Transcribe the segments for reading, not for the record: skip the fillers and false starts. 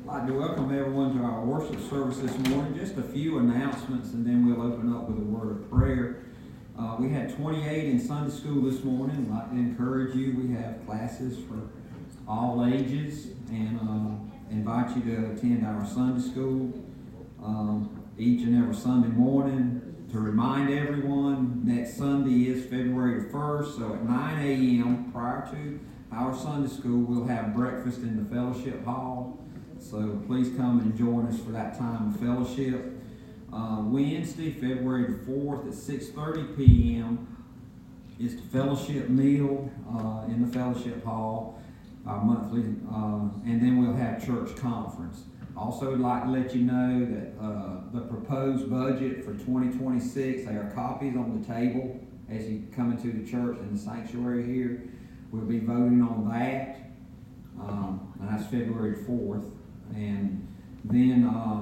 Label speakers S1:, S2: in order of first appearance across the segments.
S1: I'd like to welcome everyone to our worship service this morning. Just a few announcements and then we'll open up with a word of prayer. We had 28 in Sunday school this morning. I'd like to encourage you. We have classes for all ages and invite you to attend our Sunday school each and every Sunday morning. To remind everyone, next Sunday is February the 1st, so at 9 a.m. prior to our Sunday school, we'll have breakfast in the fellowship hall. So please come and join us for that time of fellowship. Wednesday, February the 4th at 6:30 p.m. is the fellowship meal in the fellowship hall, our monthly, and then we'll have church conference. Also, I'd like to let you know that the proposed budget for 2026, there are copies on the table as you come into the church in the sanctuary here. We'll be voting on that, and that's February 4th. And then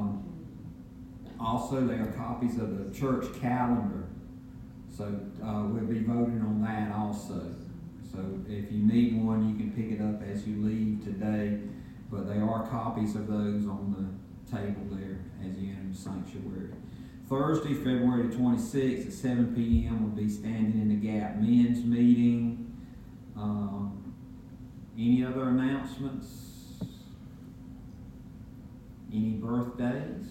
S1: also there are copies of the church calendar. So we'll be voting on that also. So if you need one, you can pick it up as you leave today. But there are copies of those on the table there as you enter the sanctuary. Thursday, February 26th at 7 p.m. will be Standing in the Gap men's meeting. Any other announcements? Any birthdays?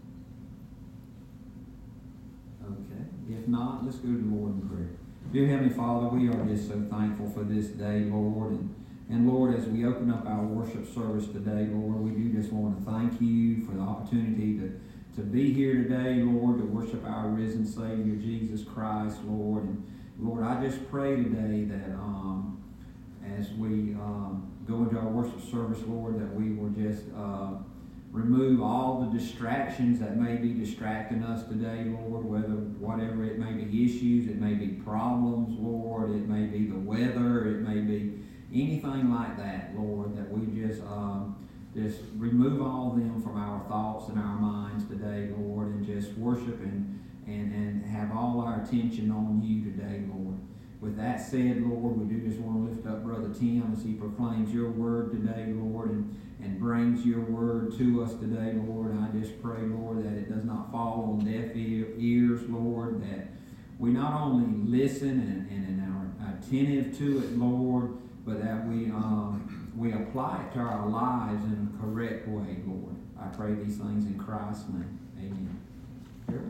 S1: Okay. If not, let's go to the Lord in prayer. Dear Heavenly Father, we are just so thankful for this day, Lord. And Lord, as we open up our worship service today, Lord, we do just want to thank you for the opportunity to be here today, Lord, to worship our risen Savior, Jesus Christ, Lord. And Lord, I just pray today that as we go into our worship service, Lord, that we will just remove all the distractions that may be distracting us today, Lord, whatever it may be issues, it may be problems, Lord, it may be the weather, it may be anything like that, Lord, that we just remove all of them from our thoughts and our minds today, Lord, and just worship and have all our attention on you today, Lord. With that said, Lord, we do just want to lift up Brother Tim as he proclaims your word today, Lord, and brings your word to us today, Lord. I just pray, Lord, that it does not fall on deaf ears, Lord, that we not only listen and are attentive to it, Lord, but that we apply it to our lives in a correct way, Lord. I pray these things in Christ's name. Amen. Sure.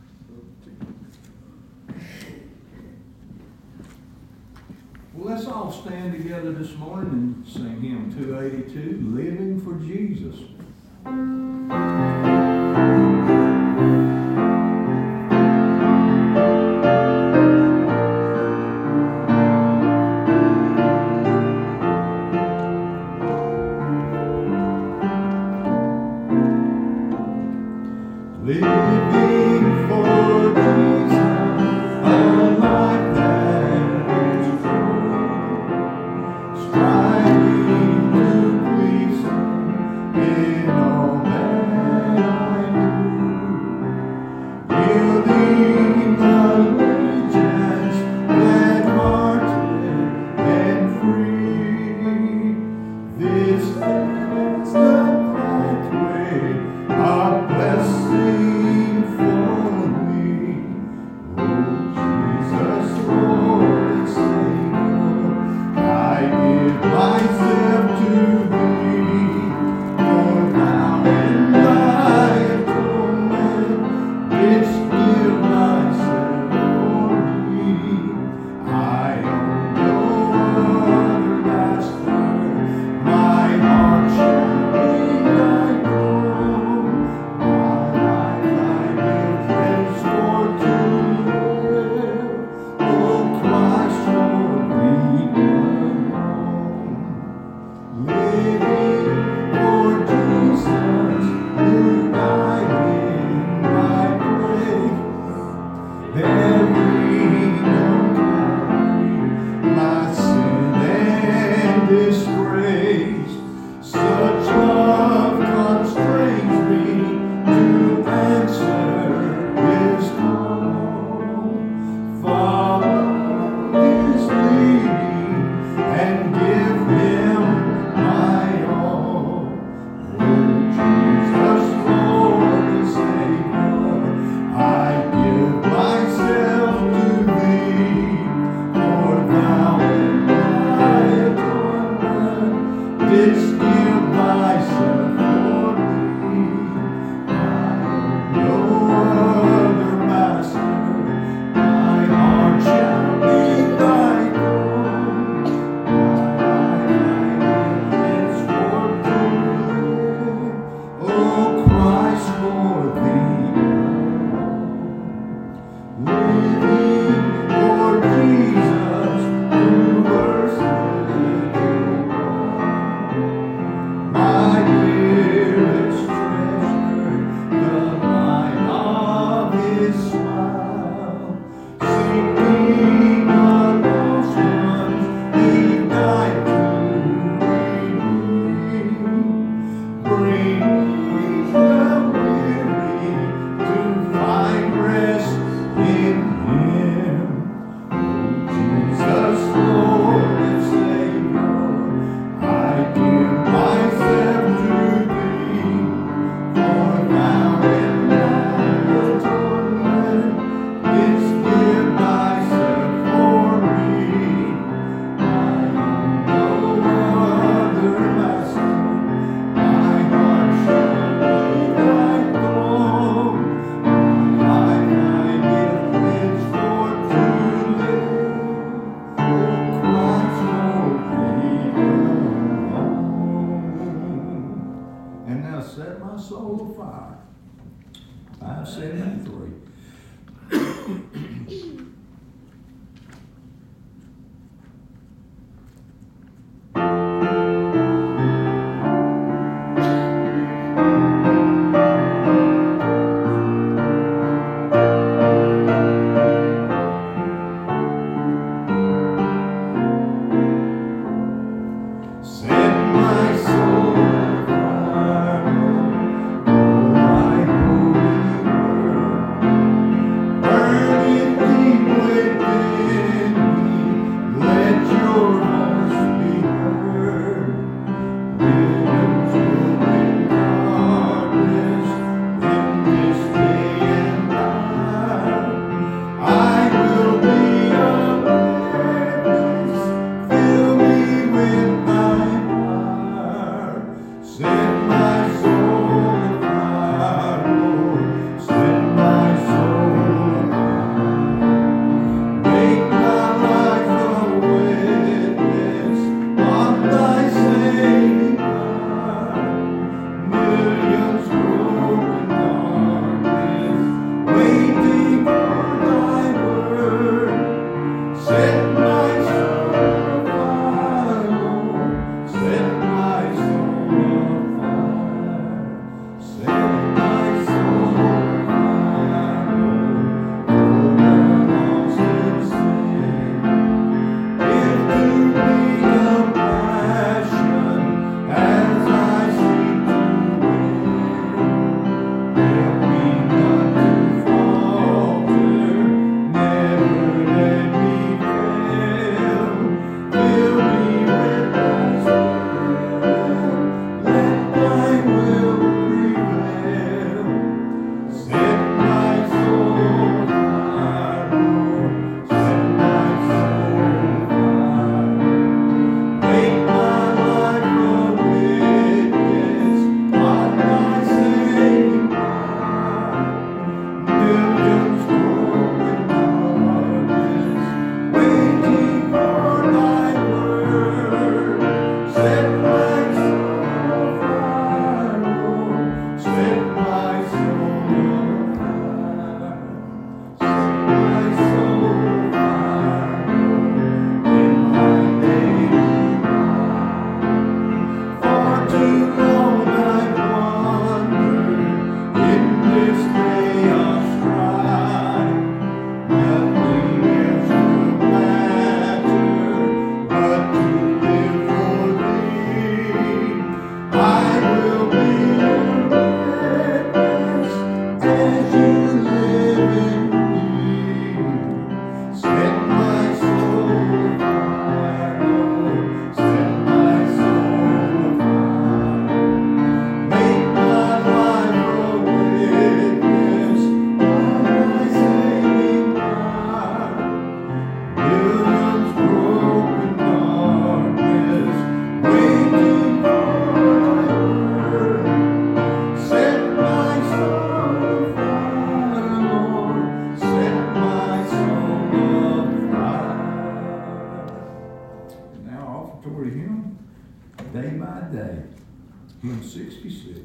S2: Well, let's all stand together this morning and sing hymn 282, Living for Jesus. Living for Jesus, a life that is true, striving to please Him in all that I do, yielding allegiance, glad-hearted and free. This is the pathway of blessing. And now set my soul afire. 573. Day by Day, hymn 66.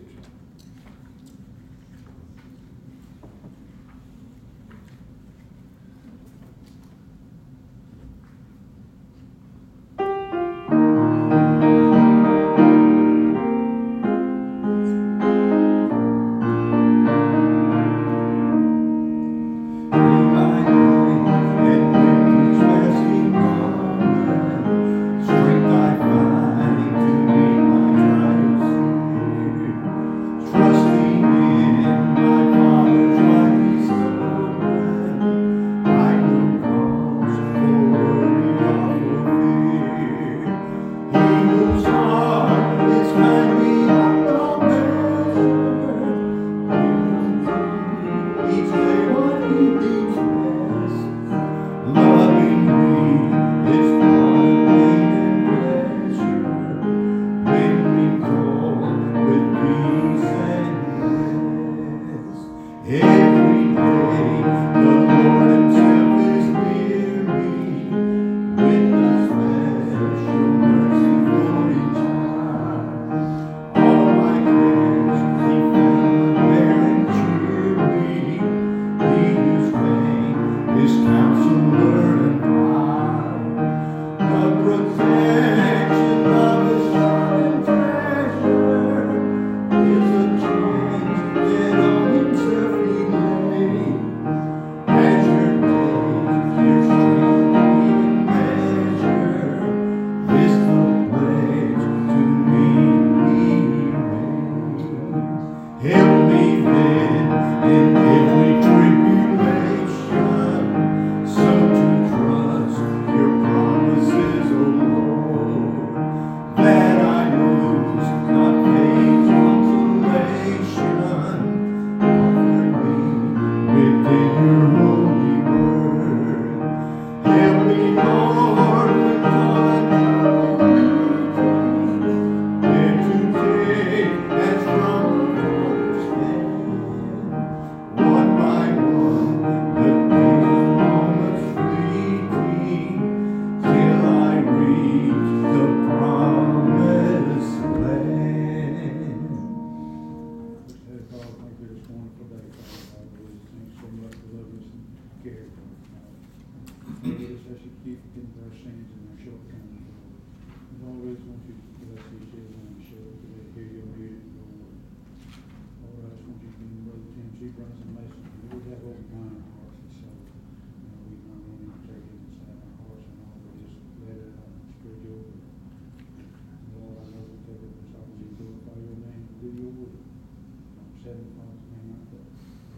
S3: Father's name I put.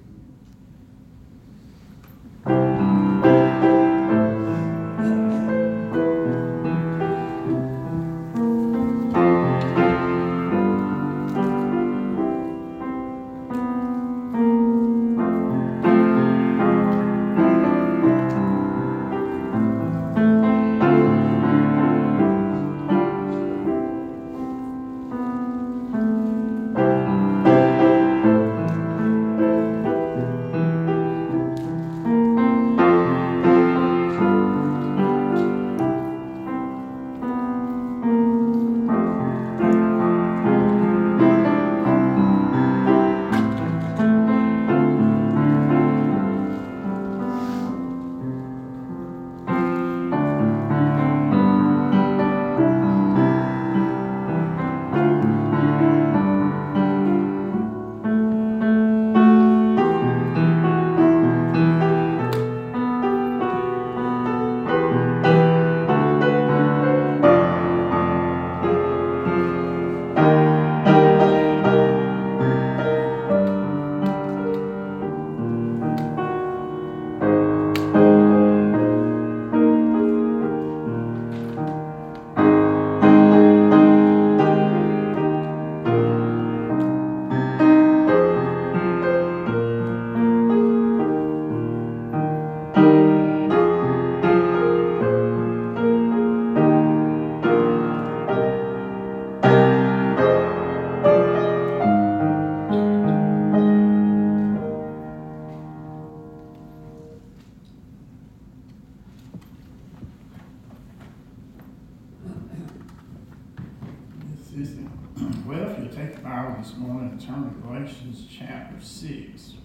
S4: Well, if you take the Bible this morning and turn to Galatians chapter 6,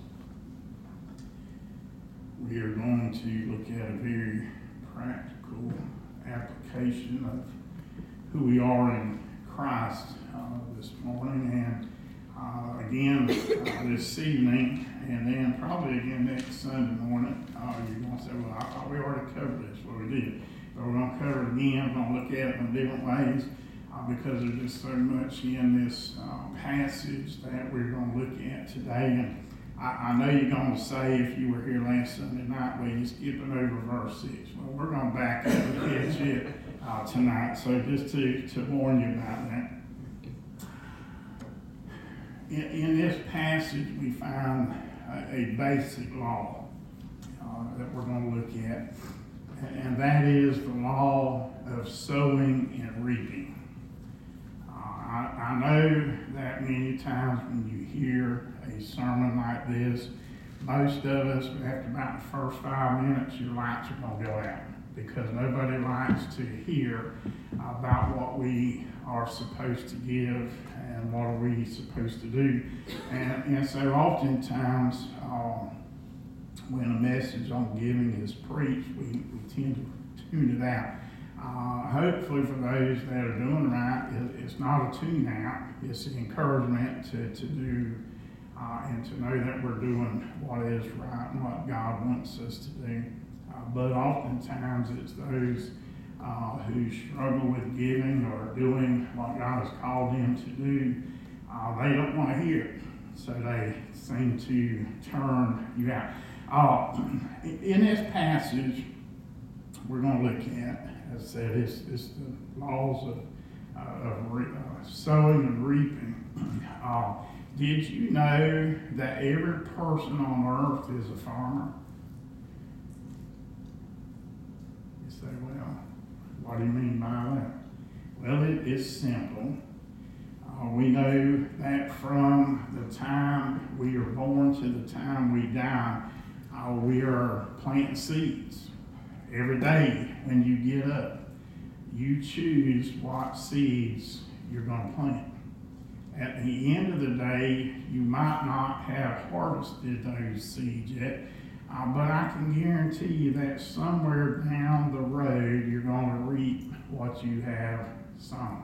S4: we are going to look at a very practical application of who we are in Christ this morning, and again this evening, and then probably again next Sunday morning. You're going to say, well, I thought we already covered this. Well, we did. But we're going to cover it again. We're going to look at it in different ways. Because there's just so much in this passage that we're going to look at today. And I know you're going to say, if you were here last Sunday night, well, you're skipping over verse 6. Well, we're going to back up and catch it tonight. So just to warn you about that. In this passage, we find a basic law that we're going to look at. And that is the law of sowing and reaping. I know that many times when you hear a sermon like this, most of us, after about the first 5 minutes, your lights are going to go out because nobody likes to hear about what we are supposed to give and what are we supposed to do. And so oftentimes, when a message on giving is preached, we tend to tune it out. Hopefully for those that are doing right, it's not a tune out, it's an encouragement to do and to know that we're doing what is right and what God wants us to do. But oftentimes it's those who struggle with giving or doing what God has called them to do, they don't want to hear it, so they seem to turn you out. In this passage, we're going to look at, as I said, it's the laws of sowing and reaping. Did you know that every person on earth is a farmer? You say, well, what do you mean by that? Well, it's simple. We know that from the time we are born to the time we die, we are planting seeds. Every day when you get up, you choose what seeds you're going to plant. At the end of the day, you might not have harvested those seeds yet, but I can guarantee you that somewhere down the road, you're going to reap what you have sown.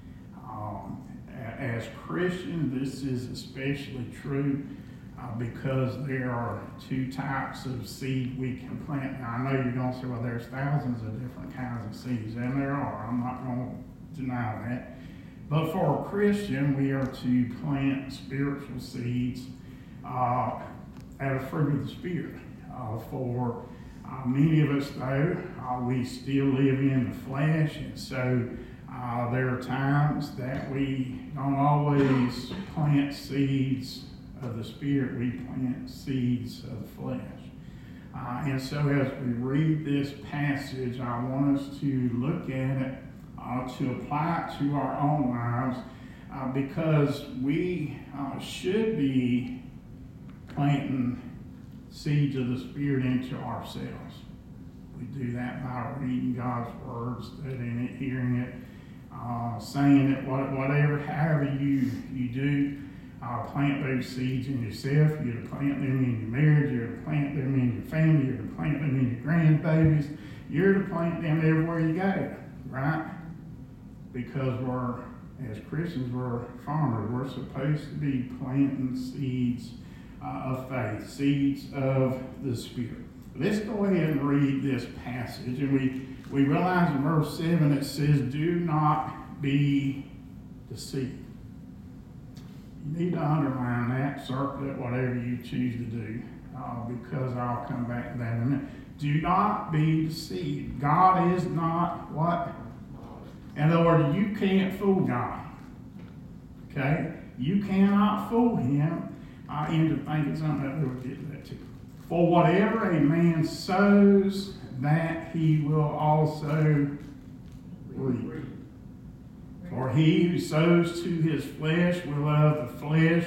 S4: As Christians, this is especially true because there are two types of seed we can plant. Now, I know you're going to say, well, there's thousands of different kinds of seeds, and there are. I'm not going to deny that. But for a Christian, we are to plant spiritual seeds out of fruit of the Spirit. For many of us, though, we still live in the flesh, and so there are times that we don't always plant seeds of the Spirit. We plant seeds of the flesh. And so as we read this passage, I want us to look at it, to apply it to our own lives, because we should be planting seeds of the Spirit into ourselves. We do that by reading God's Word, studying it, hearing it, saying it, whatever, however you do. Plant those seeds in yourself. You're to plant them in your marriage. You're to plant them in your family. You're to plant them in your grandbabies. You're to plant them everywhere you go, right? Because as Christians, we're farmers. We're supposed to be planting seeds of faith, seeds of the Spirit. Let's go ahead and read this passage. And we realize in verse 7 it says, "Do not be deceived." You need to underline that, circle it, whatever you choose to do, because I'll come back to that in a minute. Do not be deceived. God is not what? In other words, you can't fool God. Okay? You cannot fool him into thinking something that we'll get to that too. For whatever a man sows, that he will also reap. For he who sows to his flesh will of the flesh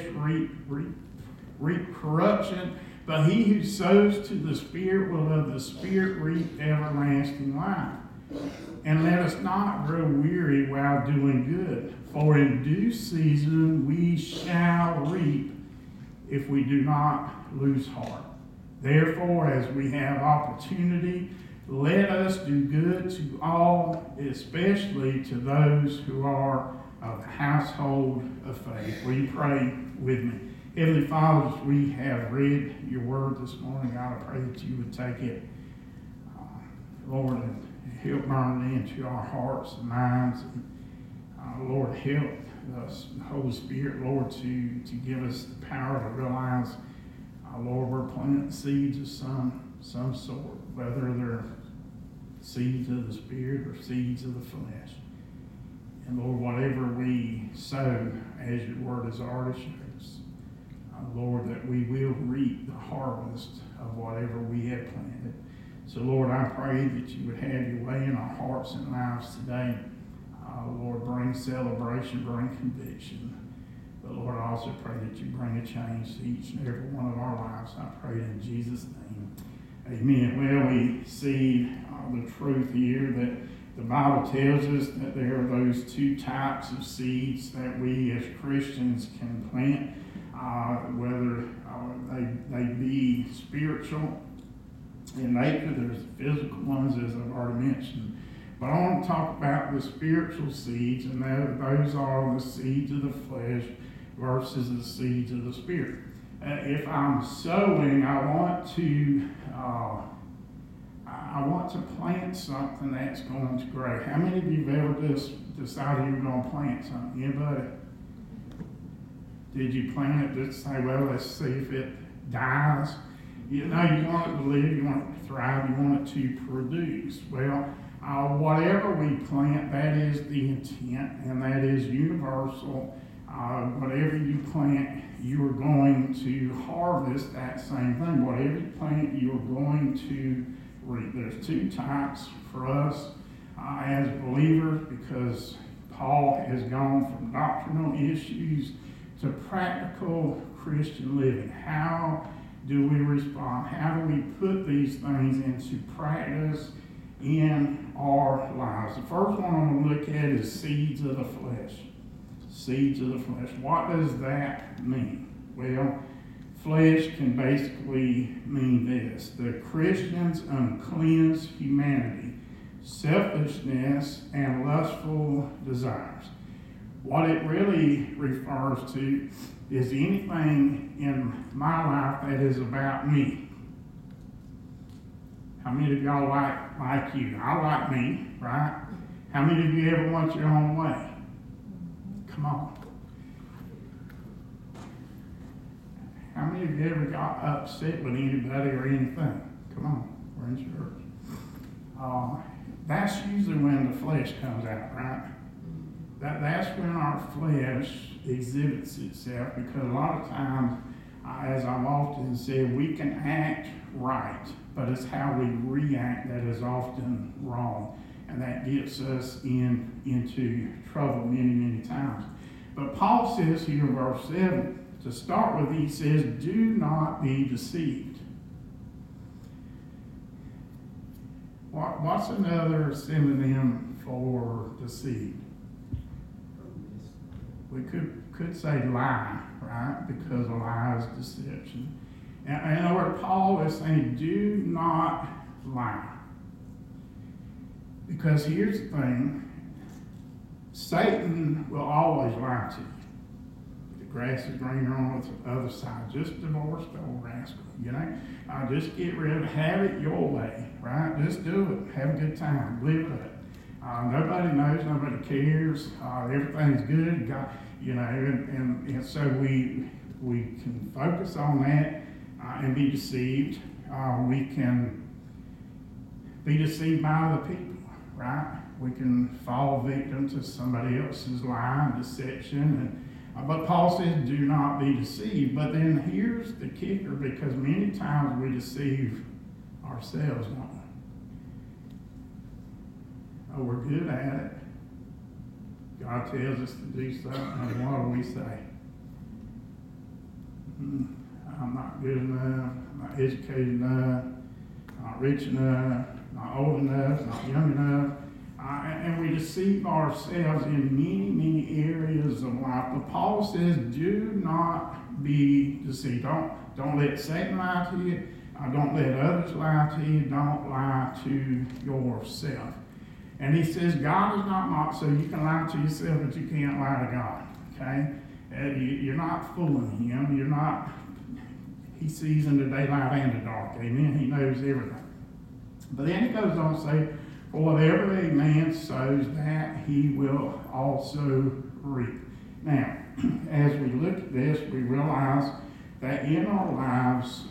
S4: reap corruption, but he who sows to the Spirit will of the Spirit reap everlasting life. And let us not grow weary while doing good, for in due season we shall reap if we do not lose heart. Therefore, as we have opportunity, let us do good to all, especially to those who are of the household of faith. Will you pray with me? Heavenly Father, as we have read your word this morning, God, I pray that you would take it, Lord, and help burn it into our hearts and minds. And, Lord, help us, the Holy Spirit, Lord, to give us the power to realize, Lord, we're planting seeds of some sort, whether they're seeds of the Spirit or seeds of the flesh. And Lord, whatever we sow, as your word has already showed us, Lord, that we will reap the harvest of whatever we have planted. So Lord, I pray that you would have your way in our hearts and lives today. Lord, bring celebration, bring conviction. But Lord, I also pray that you bring a change to each and every one of our lives. I pray in Jesus' name. Amen. Well, we see the truth here that the Bible tells us that there are those two types of seeds that we as Christians can plant, whether they be spiritual in nature. There's the physical ones, as I've already mentioned. But I want to talk about the spiritual seeds, and those are the seeds of the flesh versus the seeds of the Spirit. If I'm sowing, I want to plant something that's going to grow. How many of you have ever just decided you were going to plant something? Anybody? Did you plant it just say, well, let's see if it dies? You know, you want it to live, you want it to thrive, you want it to produce. Well, whatever we plant, that is the intent, and that is universal. Whatever you plant, you are going to harvest that same thing. Whatever you plant, you are going to reap. There's two types for us as believers, because Paul has gone from doctrinal issues to practical Christian living. How do we respond? How do we put these things into practice in our lives? The first one I'm going to look at is seeds of the flesh. Seeds of the flesh. What does that mean? Well, flesh can basically mean this: the Christian's uncleanness, humanity, selfishness, and lustful desires. What it really refers to is anything in my life that is about me. How many of y'all like you? I like me, right? How many of you ever want your own way? Come on. How many of you ever got upset with anybody or anything? Come on, we're in church. That's usually when the flesh comes out, right? That's when our flesh exhibits itself, because a lot of times, as I've often said, we can act right, but it's how we react that is often wrong. And that gets us into trouble many, many times. But Paul says here in verse 7, to start with, he says, do not be deceived. What's another synonym for deceived? We could say lie, right? Because a lie is deception. And in other words, Paul is saying, do not lie. Because here's the thing, Satan will always lie to you. The grass is greener on the other side. Just divorce the old rascal, you know? Just get rid of it. Have it your way, right? Just do it. Have a good time. Live it up. Nobody knows. Nobody cares. Everything's good. God, you know, and so we can focus on that and be deceived. We can be deceived by other people, right? We can fall victim to somebody else's lie and deception. But Paul says, do not be deceived. But then here's the kicker, because many times we deceive ourselves, don't we? Oh, we're good at it. God tells us to do something, and what do we say? I'm not good enough, I'm not educated enough, not rich enough, not old enough, not young enough. And we deceive ourselves in many, many areas of life. But Paul says, do not be deceived. Don't let Satan lie to you. Don't let others lie to you. Don't lie to yourself. And he says, God is not mocked, so you can lie to yourself, but you can't lie to God. Okay? You're not fooling him. You're not. He sees in the daylight and the dark. Amen? He knows everything. But then he goes on to say, for whatever a man sows, that he will also reap. Now, as we look at this, we realize that in our lives,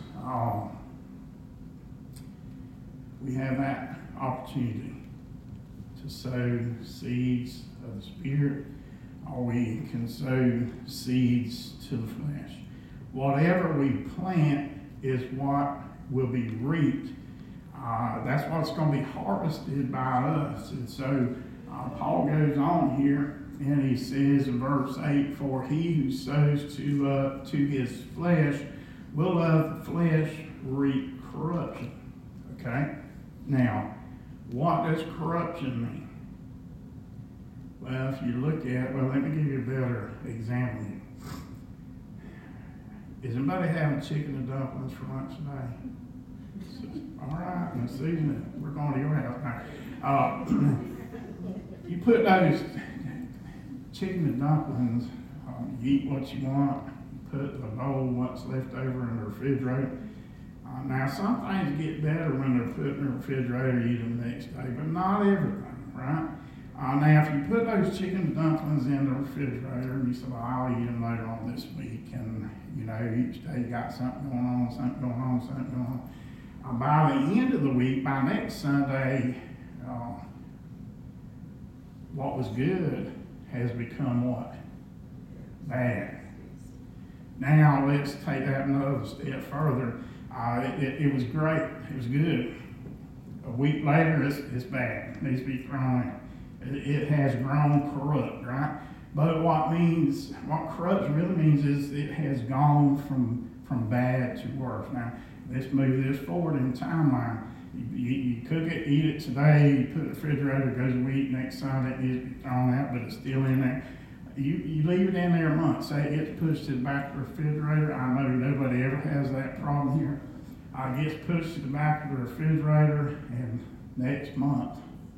S4: we have that opportunity to sow seeds of the Spirit, or we can sow seeds to the flesh. Whatever we plant is what will be reaped. That's what's going to be harvested by us. And so Paul goes on here and he says in verse 8, for he who sows to his flesh will of the flesh reap corruption. Okay? Now, what does corruption mean? Well, if you look at, let me give you a better example here. Is anybody having chicken and dumplings for lunch today? All right, in the season, we're going to your house now. You put those chicken and dumplings, you eat what you want, put the bowl, what's left over in the refrigerator. Now, some things get better when they're put in the refrigerator, you eat them the next day, but not everything, right? Now, if you put those chicken and dumplings in the refrigerator, and you say, well, I'll eat them later on this week, and, you know, each day you got something going on, something going on, something going on. By the end of the week, by next Sunday, what was good has become what? Bad. Now, let's take that another step further. It was great. It was good. A week later, it's bad. It needs to be thrown out. It has grown corrupt, right? But what corruption really means is it has gone from bad to worse. Now, let's move this forward in timeline. You cook it, eat it today, you put it in the refrigerator, it goes a week, next Sunday it needs to be thrown out, but it's still in there. You leave it in there a month, say it gets pushed to the back of the refrigerator. I know nobody ever has that problem here. It gets pushed to the back of the refrigerator, and next month,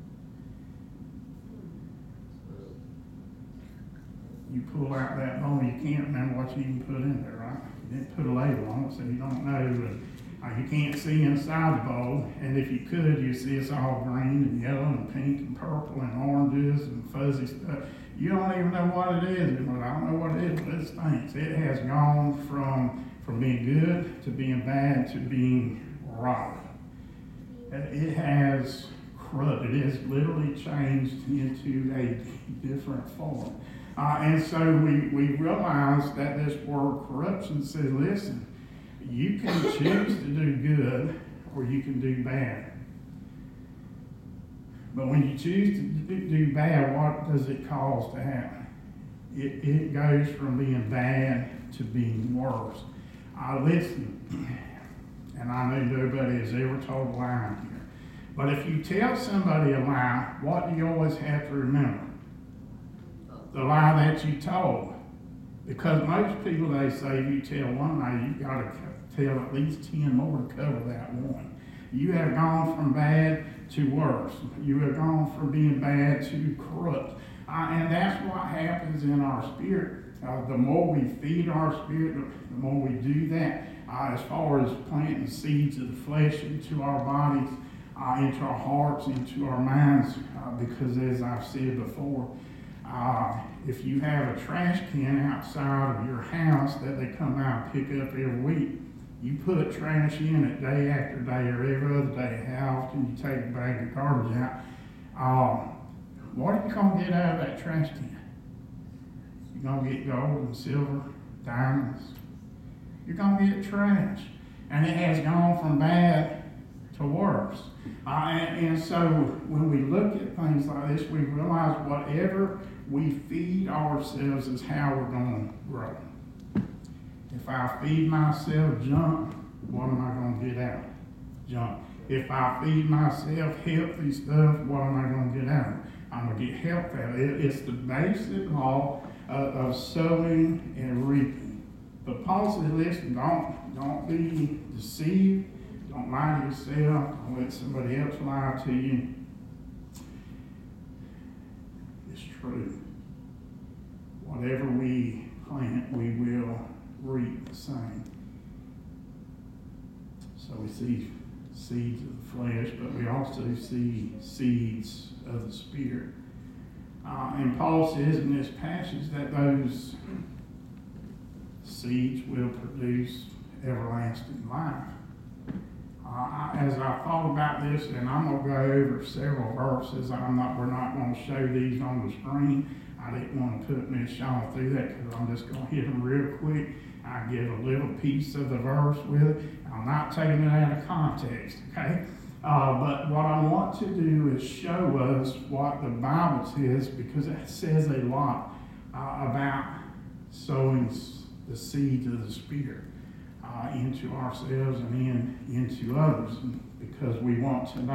S4: you pull out that bowl, you can't remember what you even put in there, right? You didn't put a label on it, so you don't know. You can't see inside the bowl, and if you could, you'd see it's all green and yellow and pink and purple and oranges and fuzzy stuff. You don't even know what it is. But I don't know what it is, but it stinks. It has gone from being good to being bad to being rotten. It has corrupted. It has literally changed into a different form. And so we realize that this word corruption says, listen, you can choose to do good or you can do bad. But when you choose to do bad, what does it cause to happen? It goes from being bad to being worse. Listen, and I know nobody has ever told a lie here, but if you tell somebody a lie, what do you always have to remember? The lie that you told. Because most people, they say, if you tell one lie, you've got to tell at least 10 more to cover that one. You have gone from bad to worse. You have gone from being bad to corrupt. And that's what happens in our spirit. The more we feed our spirit, the more we do that, as far as planting seeds of the flesh into our bodies, into our hearts, into our minds, because as I've said before, if you have a trash can outside of your house that they come out and pick up every week, you put trash in it day after day or every other day, how often you take a bag of garbage out, what are you going to get out of that trash can? You're going to get gold and silver, diamonds. You're going to get trash. And it has gone from bad to worse. And so when we look at things like this, we realize whatever we feed ourselves is how we're going to grow. If I feed myself junk, what am I going to get out? Junk. If I feed myself healthy stuff, what am I going to get out? I'm going to get health out. It's the basic law of sowing and reaping. But Paul says, listen, don't be deceived. Don't lie to yourself. Don't let somebody else lie to you. It's true. Whatever we plant, we will reap the same. So we see seeds of the flesh, but we also see seeds of the Spirit. And Paul says in this passage that those seeds will produce everlasting life. As I thought about this, and I'm going to go over several verses, we're not going to show these on the screen. I didn't want to put Miss Shaw through that because I'm just going to hit them real quick. I give a little piece of the verse with it. I'm not taking it out of context, okay? But what I want to do is show us what the Bible says, because it says a lot about sowing the seeds of the Spirit into ourselves and into others, because we want to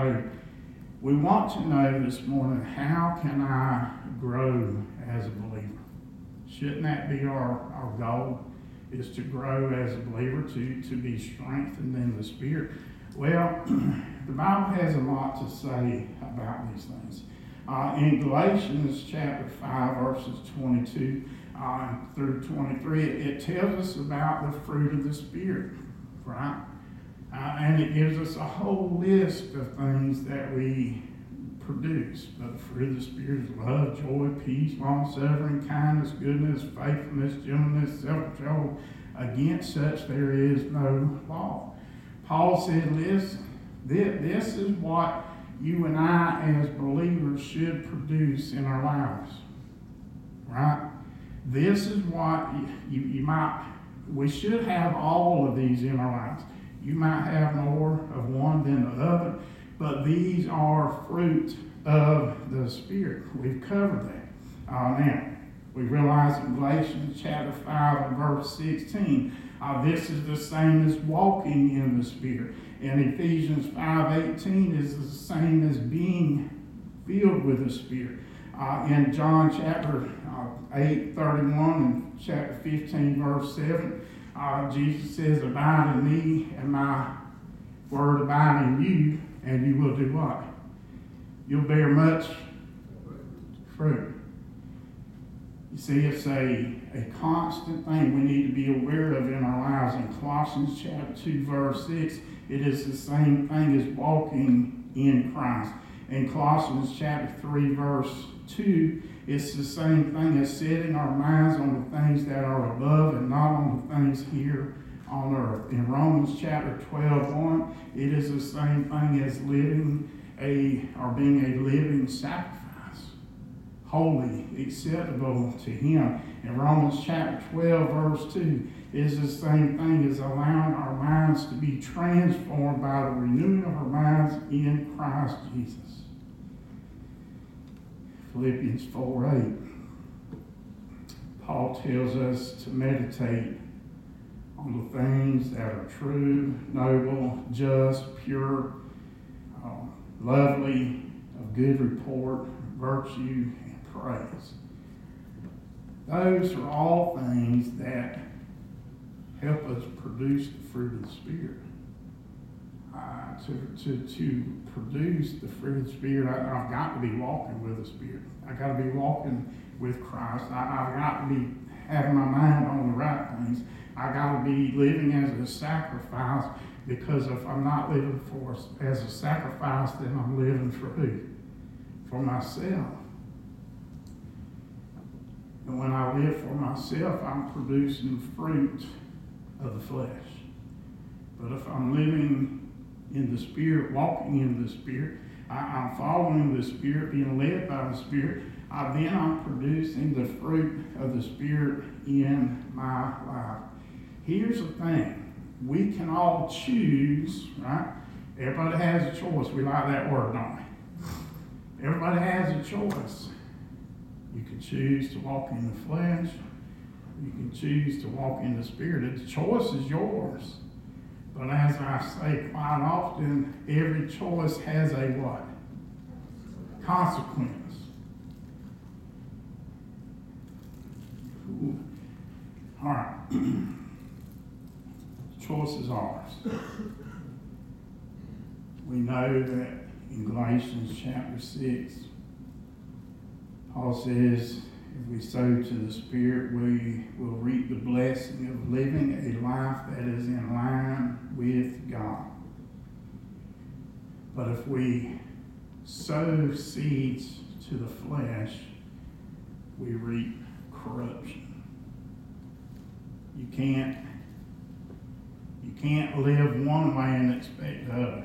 S4: know this morning, how can I grow as a believer? Shouldn't that be our goal, is to grow as a believer, to be strengthened in the Spirit? Well, the Bible has a lot to say about these things. In Galatians chapter 5, verses 22 through 23, it tells us about the fruit of the Spirit, right? And it gives us a whole list of things that we produce. But the fruit of the Spirit is love, joy, peace, long-suffering, kindness, goodness, faithfulness, gentleness, self-control. Against such there is no law. Paul said, listen, this is what you and I as believers should produce in our lives, right? This is what we should have all of these in our lives. You might have more of one than the other, but these are fruit of the Spirit. We've covered that. Now, we realize in Galatians chapter 5 and verse 16, this is the same as walking in the Spirit. And Ephesians 5:18 is the same as being filled with the Spirit. In John chapter 8:31 and chapter 15 verse 7, Jesus says, abide in me and my word abide in you, and you will do what? You'll bear much fruit. You see, it's a constant thing we need to be aware of in our lives. In Colossians chapter 2, verse 6, it is the same thing as walking in Christ. In Colossians chapter 3, verse 2, It's the same thing as setting our minds on the things that are above and not on the things here on earth. In Romans chapter 12:1, it is the same thing as being a living sacrifice, holy, acceptable to Him. In Romans chapter 12, verse 2, it is the same thing as allowing our minds to be transformed by the renewing of our minds in Christ Jesus. Philippians 4:8, Paul tells us to meditate on the things that are true, noble, just, pure, lovely, of good report, virtue, and praise. Those are all things that help us produce the fruit of the Spirit. To produce the fruit of the Spirit, I've got to be walking with the Spirit. I've got to be walking with Christ. I've got to be having my mind on the right things. I've got to be living as a sacrifice, because if I'm not living as a sacrifice, then I'm living for who? For myself. And when I live for myself, I'm producing fruit of the flesh. But if I'm living in the Spirit, walking in the Spirit, I'm following the Spirit, being led by the Spirit, then I'm producing the fruit of the Spirit in my life. Here's the thing. We can all choose, right? Everybody has a choice. We like that word, don't we? Everybody has a choice. You can choose to walk in the flesh. You can choose to walk in the Spirit. The choice is yours. But as I say quite often, every choice has a what? Consequence. Ooh. All right. The choice is ours. We know that in Galatians chapter 6, Paul says, if we sow to the Spirit, we will reap the blessing of living a life that is in line with God. But if we sow seeds to the flesh, we reap corruption. You can't live one way and expect the other.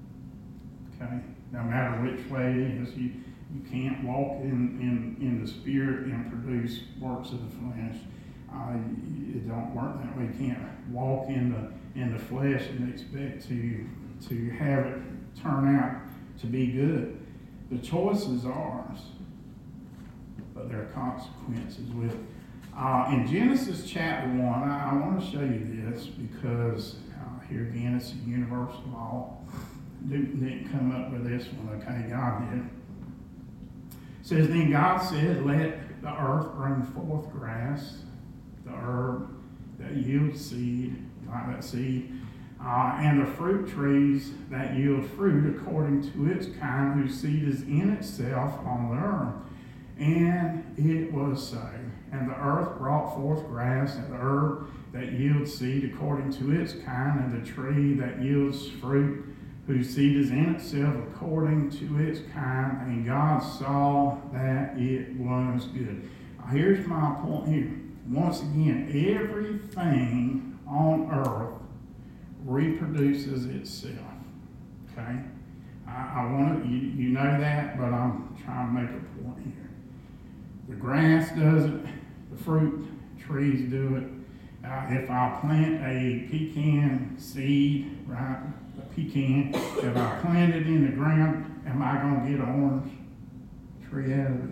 S4: Okay? No matter which way it is, you can't walk in the Spirit and produce works of the flesh. It don't work that way. You can't walk in the flesh and expect to have it turn out to be good. The choice is ours, but there are consequences with it. In Genesis chapter 1, I want to show you this because here again it's a universal law. Newton didn't come up with this one, okay? God did. It says, then God said, let the earth bring forth grass, the herb that yields seed, like that seed, and the fruit trees that yield fruit according to its kind, whose seed is in itself on the earth. And it was so. And the earth brought forth grass, and the herb that yields seed according to its kind, and the tree that yields fruit, whose seed is in itself according to its kind. And God saw that it was good. Now, here's my point here. Once again, everything on earth reproduces itself. Okay? I want to, you know that, but I'm trying to make a point here. The grass does it. The fruit trees do it. If I plant a pecan seed, right, a pecan, if I plant it in the ground, am I going to get an orange tree out of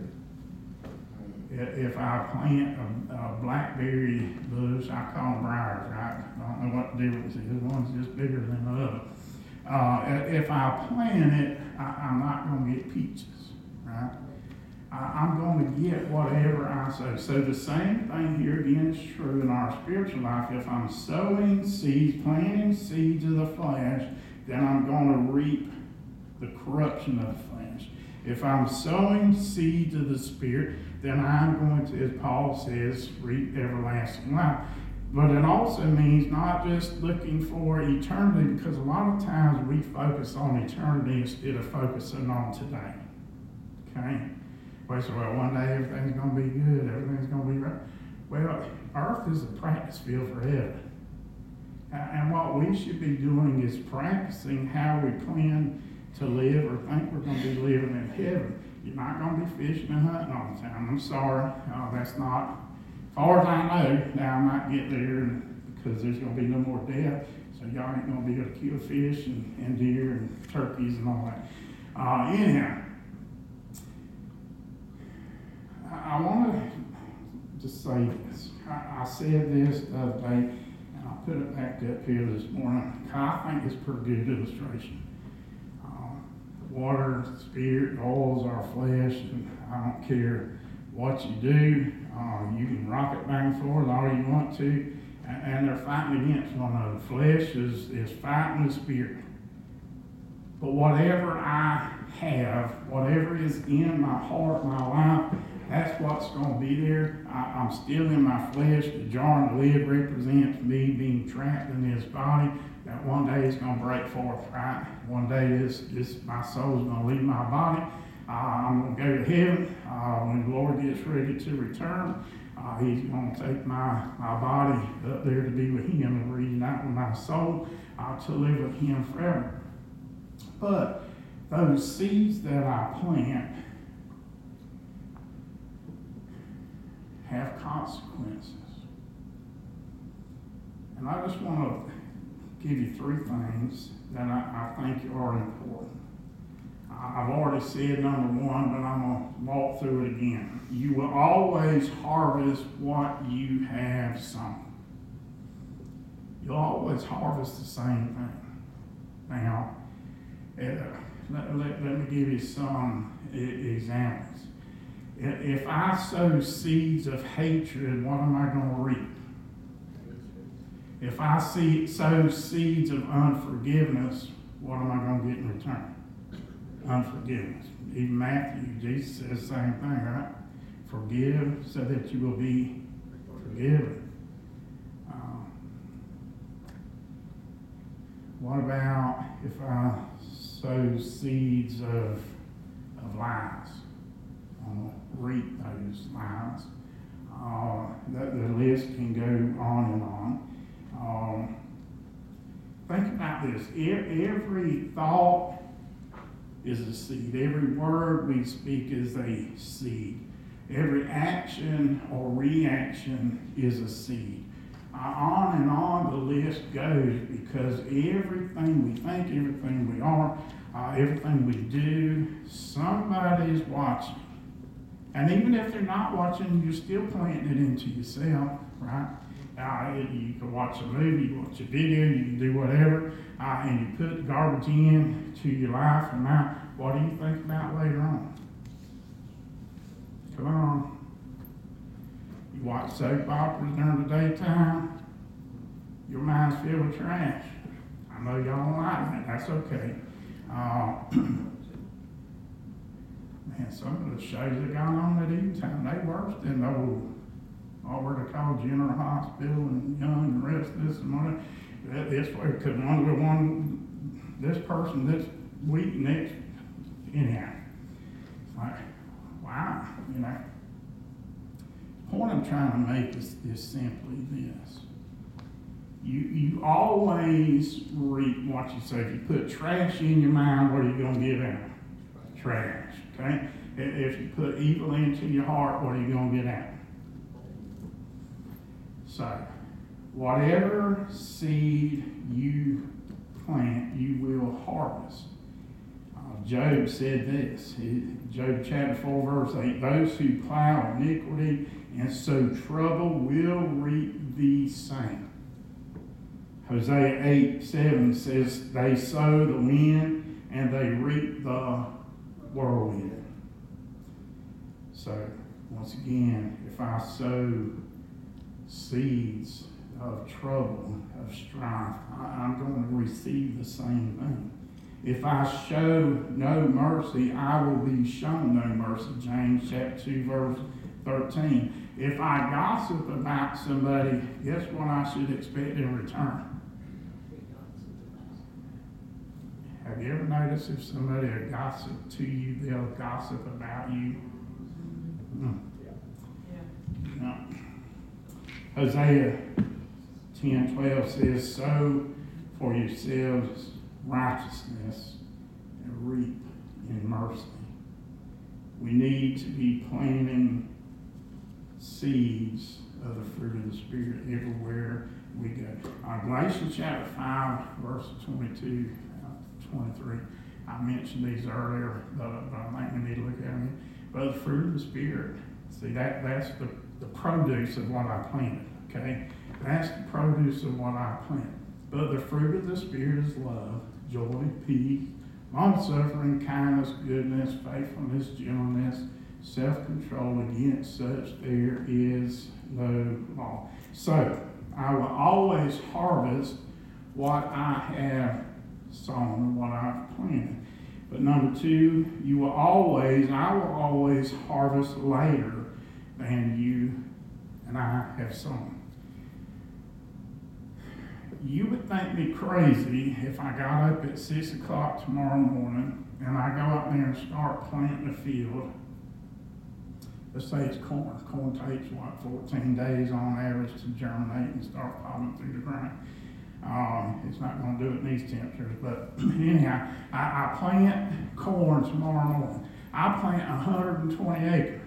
S4: it? If I plant a blackberry bush, I call them briars, right? I don't know what the difference is. One's just bigger than the other. If I plant it, I'm not going to get peaches, right? I'm going to get whatever I sow. So the same thing here again is true in our spiritual life. If I'm sowing seeds, planting seeds of the flesh, then I'm going to reap the corruption of the flesh. If I'm sowing seeds of the Spirit, then I'm going to, as Paul says, reap everlasting life. But it also means not just looking for eternity, because a lot of times we focus on eternity instead of focusing on today. Okay? Well, so, well, one day everything's going to be good, everything's going to be right. Well, earth is a practice field for heaven. And what we should be doing is practicing how we plan to live or think we're going to be living in heaven. You're not going to be fishing and hunting all the time. I'm sorry. That's not, as far as I know, now I might get there because there's going to be no more death. So y'all ain't going to be able to kill fish and deer and turkeys and all that. Anyhow, I want to just say this. I said this the other day, and I'll put it back up here this morning. I think it's a pretty good illustration. Water, spirit, oils are flesh, and I don't care what you do. You can rock it back and forth all you want to, and they're fighting against one another. Flesh is fighting the spirit. But whatever I have, whatever is in my heart, my life, that's what's going to be there. I'm still in my flesh. The jar and the lid represents me being trapped in this body. That one day is going to break forth, right? One day my soul is going to leave my body. I'm going to go to heaven. When the Lord gets ready to return, He's going to take my body up there to be with Him and reunite with my soul to live with Him forever. But those seeds that I plant have consequences. And I just want to give you three things that I think are important. I've already said number one, but I'm going to walk through it again. You will always harvest what you have sown. You'll always harvest the same thing. Now, let me give you some examples. If I sow seeds of hatred, what am I going to reap? If I sow seeds of unforgiveness, what am I going to get in return? Unforgiveness. Even Matthew, Jesus says the same thing, right? Forgive so that you will be forgiven. What about if I sow seeds of lies? I'm going to reap those lies. The list can go on and on. Think about this. Every thought is a seed. Every word we speak is a seed. Every action or reaction is a seed. On and on the list goes, because everything we think, everything we are, everything we do, somebody is watching. And even if they're not watching, you're still planting it into yourself, right? You can watch a movie, you watch a video, you can do whatever, and you put the garbage in to your life, and now, what do you think about later on? Come on. You watch soap operas during the daytime, your mind's filled with trash. I know y'all don't like that, that's okay. Man, some of the shows that got on at evening time, they worse than the old, what they call General Hospital and Young and the rest of this and whatever. This way, because this person this week, next, anyhow. It's like, wow, you know. The point I'm trying to make is simply this. You always reap what you say. If you put trash in your mind, what are you going to get out? Trash, okay? If you put evil into your heart, what are you going to get out? So, whatever seed you plant, you will harvest. Job said this, Job chapter 4, verse 8, those who plow iniquity and sow trouble will reap the same. Hosea 8:7 says, they sow the wind and they reap the whirlwind. So, once again, if I sow seeds of trouble, of strife, I'm going to receive the same thing. If I show no mercy, I will be shown no mercy. James chapter 2, verse 13. If I gossip about somebody, guess what I should expect in return? Have you ever noticed if somebody will gossip to you, they'll gossip about you? No. Hosea 10:12 says, sow for yourselves righteousness and reap in mercy. We need to be planting seeds of the fruit of the Spirit everywhere we go. Galatians chapter 5, verse 22, 23. I mentioned these earlier, but I think we need to look at them. But the fruit of the Spirit, see, that's the produce of what I planted, okay? That's the produce of what I planted. But the fruit of the Spirit is love, joy, peace, long-suffering, kindness, goodness, faithfulness, gentleness, self-control. Against such there is no law. So, I will always harvest what I have sown, what I've planted. But number two, I will always harvest later than you and I have sown. You would think me crazy if I got up at 6 o'clock tomorrow morning and I go out there and start planting a field. Let's say it's corn. Corn takes, 14 days on average to germinate and start popping through the ground. It's not going to do it in these temperatures, but anyhow, I plant corn tomorrow morning. I plant 120 acres.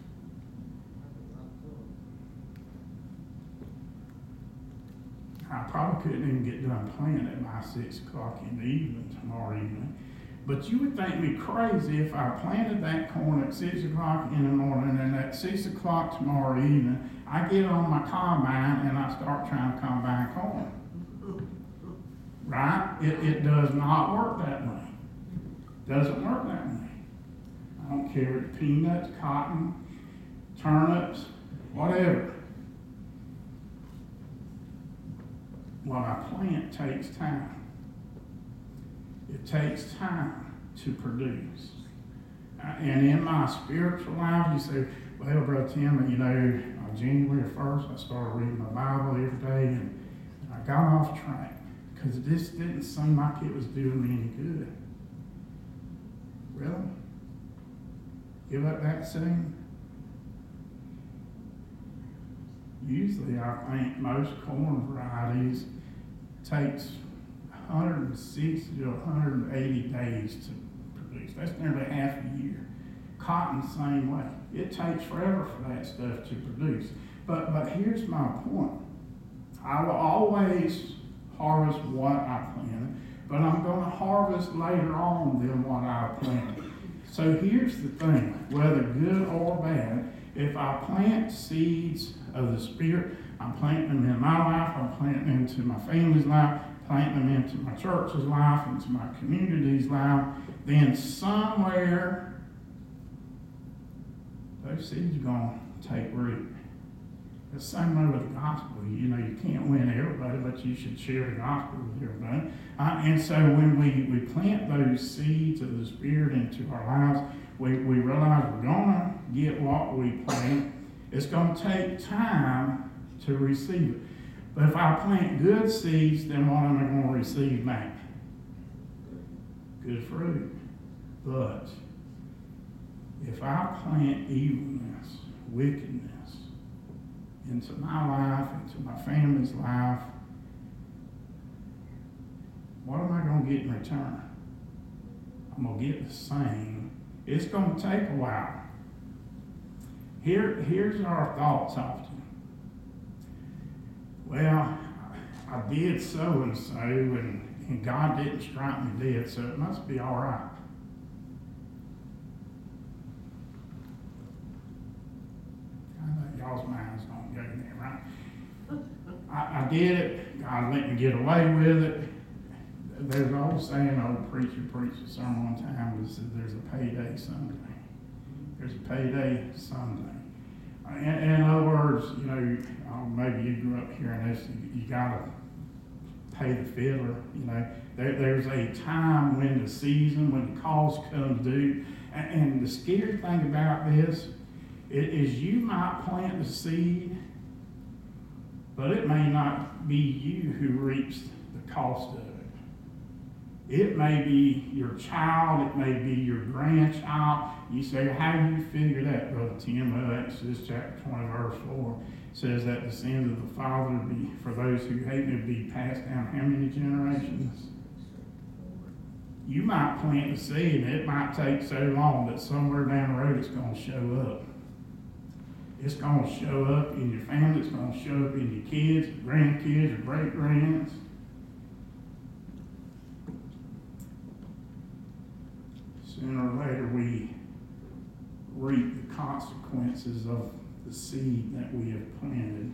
S4: I probably couldn't even get done planting it by 6 o'clock in the evening tomorrow evening. But you would think me crazy if I planted that corn at 6 o'clock in the morning, and at 6 o'clock tomorrow evening, I get on my combine and I start trying to combine corn. Right? It does not work that way. Doesn't work that way. I don't care if it's peanuts, cotton, turnips, whatever. What I plant takes time. It takes time to produce. And in my spiritual life, you say, well, Brother Tim, on January 1st, I started reading my Bible every day, and I got off track because this didn't seem like it was doing me any good. Really? Give up that soon? Usually, I think most corn varieties takes 160 to 180 days to produce. That's nearly half a year. Cotton, same way. It takes forever for that stuff to produce. But here's my point. I will always harvest what I planted, but I'm going to harvest later on than what I planted. So here's the thing, whether good or bad, if I plant seeds of the Spirit, I'm planting them in my life, I'm planting them into my family's life, planting them into my church's life, into my community's life, then somewhere those seeds are going to take root. The same way with the gospel. You can't win everybody, but you should share the gospel with everybody. And so when we plant those seeds of the Spirit into our lives, we realize we're going to get what we plant. It's going to take time to receive it. But if I plant good seeds, then what am I going to receive back? Good fruit. But if I plant evilness, wickedness, into my life, into my family's life, what am I going to get in return? I'm going to get the same. It's going to take a while. Here's our thoughts often. Well, I did so and so, and God didn't strike me dead, so it must be all right. I know y'all's minds don't go there, right? I did it. God let me get away with it. There's an old saying, old preacher preached a sermon one time that said there's a payday Sunday. There's a payday Sunday. In other words, maybe you grew up hearing this, you got to pay the fiddler. There's a time when the season, when the cost comes due. And the scary thing about this is you might plant the seed, but it may not be you who reaps the cost of it. It may be your child, it may be your grandchild. You say, how do you figure that, Brother Tim? Well, Exodus chapter 20, verse 4 says that the sins of the father be, for those who hate me, be passed down how many generations? You might plant the seed, and it might take so long that somewhere down the road it's going to show up. It's going to show up in your family, it's going to show up in your kids, your grandkids, your great-grands. Sooner or later, we reap the consequences of the seed that we have planted.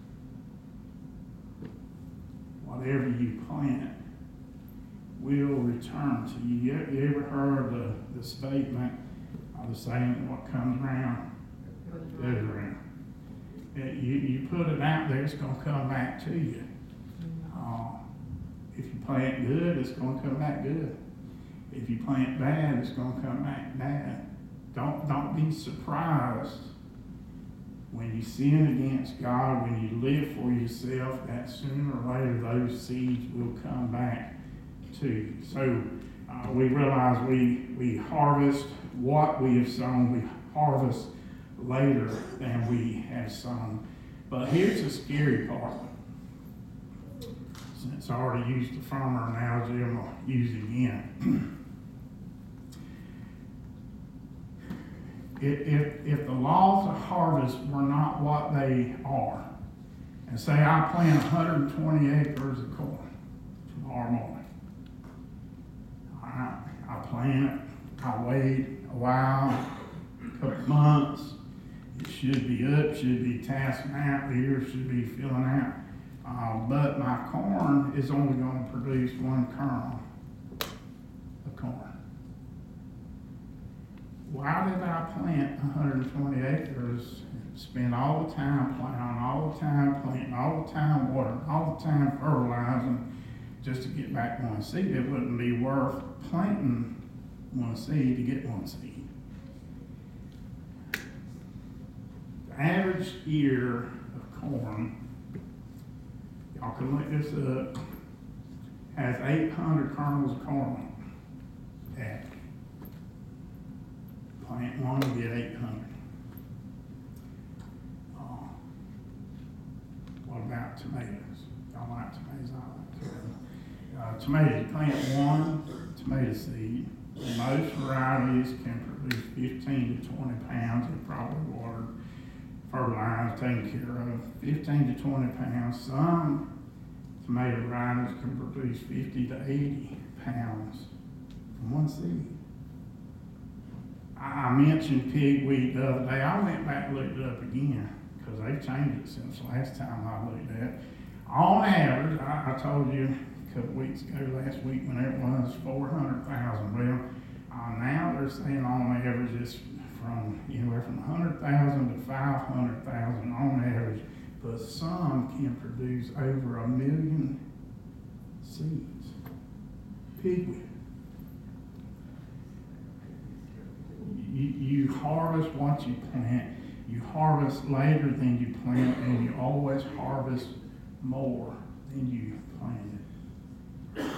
S4: Whatever you plant will return to you. You ever heard the statement, or the saying, what comes around goes around? You put it out there, it's going to come back to you. If you plant good, it's going to come back good. If you plant bad, it's going to come back bad. Don't be surprised when you sin against God, when you live for yourself, that sooner or later those seeds will come back to you. So we realize we harvest what we have sown. We harvest later than we have sown. But here's the scary part. Since I already used the farmer analogy, I'm going to use it again. If the laws of harvest were not what they are, and say I plant 120 acres of corn tomorrow morning, I plant it, I wait a while, a couple months, it should be up, should be tasking out, the ears should be filling out, but my corn is only going to produce one kernel of corn. Why did I plant 120 acres, spend all the time plowing, all the time planting, all the time watering, all the time fertilizing, just to get back one seed? It wouldn't be worth planting one seed to get one seed. The average ear of corn, y'all can look this up, has 800 kernels of corn on it. Average. Plant one, get 800. What about tomatoes? Y'all like tomatoes? I like tomatoes. Tomatoes, plant one tomato seed. Most varieties can produce 15 to 20 pounds. They're probably watered, fertilized, taken care of. 15 to 20 pounds. Some tomato varieties can produce 50 to 80 pounds from one seed. I mentioned pigweed the other day. I went back and looked it up again because they've changed it since last time I looked at it. On average, I told you a couple weeks ago, last week, when it was 400,000. Well, now they're saying on average it's from anywhere from 100,000 to 500,000 on average, but some can produce over 1 million seeds. Pigweed. You harvest what you plant. You harvest later than you plant, and you always harvest more than you planted.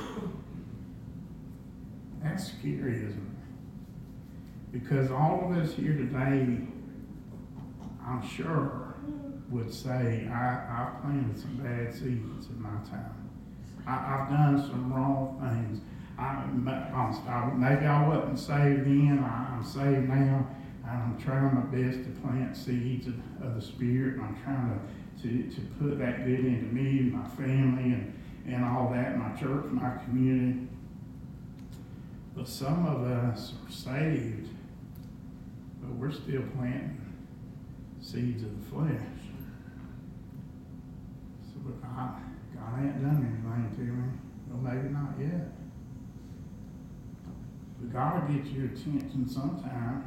S4: That's scary, isn't it? Because all of us here today, I'm sure, would say, I've planted some bad seeds in my time. I've done some wrong things. Maybe I wasn't saved then. I'm saved now. I'm trying my best to plant seeds of the Spirit. I'm trying to put that good into me, my family, and all that, my church, my community. But some of us are saved, but we're still planting seeds of the flesh. So God ain't done anything to me. Well, maybe not yet. But God will get your attention sometime.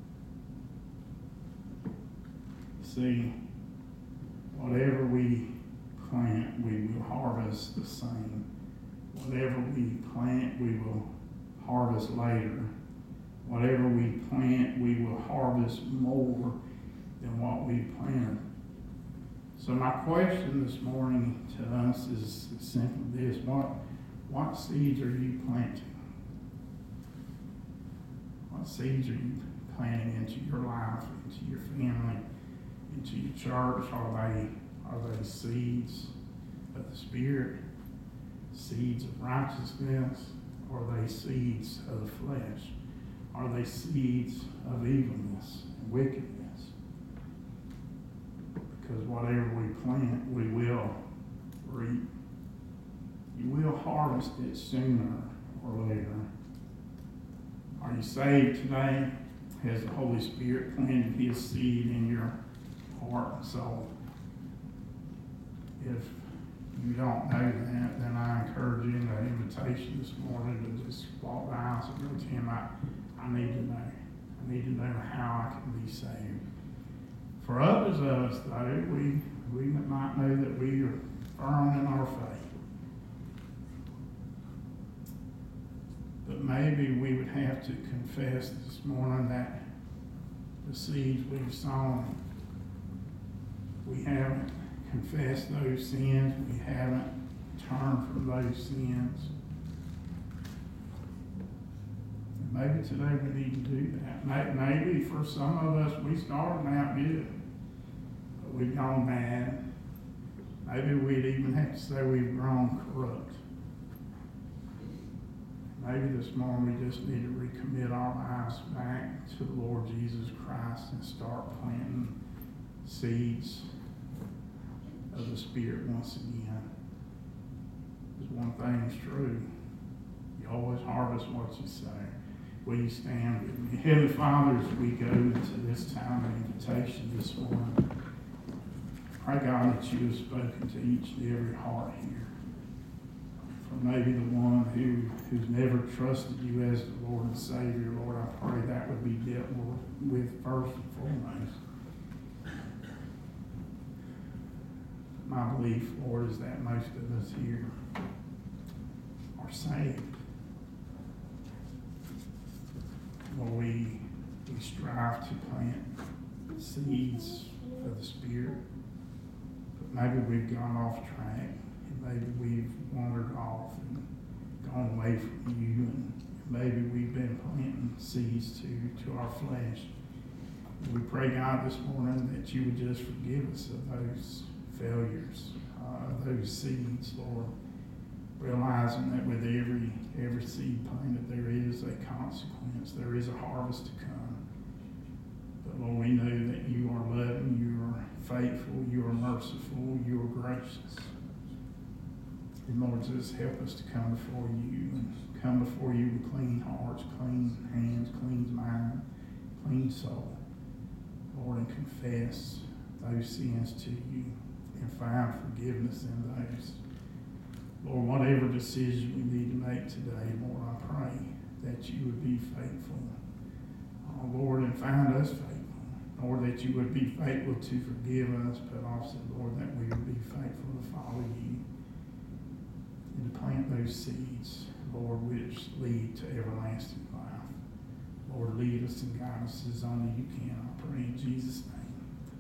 S4: See, whatever we plant, we will harvest the same. Whatever we plant, we will harvest later. Whatever we plant, we will harvest more than what we planted. So my question this morning to us is simply this: What seeds are you planting? What seeds are you planting into your life, into your family, into your church? Are they seeds of the Spirit, seeds of righteousness, or are they seeds of the flesh? Are they seeds of evilness and wickedness? Because whatever we plant, we will reap. You will harvest it sooner or later. Are you saved today? Has the Holy Spirit planted His seed in your heart and soul? If you don't know that, then I encourage you in that invitation this morning to just walk the aisles and go to Him. I need to know. I need to know how I can be saved. For others of us, though, we might know that we are firm in our faith. But maybe we would have to confess this morning that the seeds we've sown, we haven't confessed those sins, we haven't turned from those sins. And maybe today we need to do that. Maybe for some of us, we started out good, but we've gone bad. Maybe we'd even have to say we've grown corrupt. Maybe this morning we just need to recommit our lives back to the Lord Jesus Christ and start planting seeds of the Spirit once again. Because one thing's true. You always harvest what you sow. Will you stand with me? Heavenly Father, as we go to this time of invitation this morning, pray, God, that you have spoken to each and every heart here. For maybe the one who's never trusted you as the Lord and Savior, Lord, I pray that would be dealt with first and foremost. My belief, Lord, is that most of us here are saved. Lord, we strive to plant seeds of the Spirit, but maybe we've gone off track. Maybe we've wandered off and gone away from you, and maybe we've been planting seeds to our flesh. We pray, God, this morning that you would just forgive us of those failures, those seeds, Lord, realizing that with every seed planted there is a consequence, there is a harvest to come. But Lord, we know that you are loving, you are faithful, you are merciful, you are gracious. And Lord, just help us to come before you and come before you with clean hearts, clean hands, clean mind, clean soul. Lord, and confess those sins to you and find forgiveness in those. Lord, whatever decision we need to make today, Lord, I pray that you would be faithful. Oh, Lord, and find us faithful. Lord, that you would be faithful to forgive us, but also, Lord, that we would be faithful to follow you and to plant those seeds, Lord, which lead to everlasting life. Lord, lead us and guide us as only you can. I pray in Jesus' name.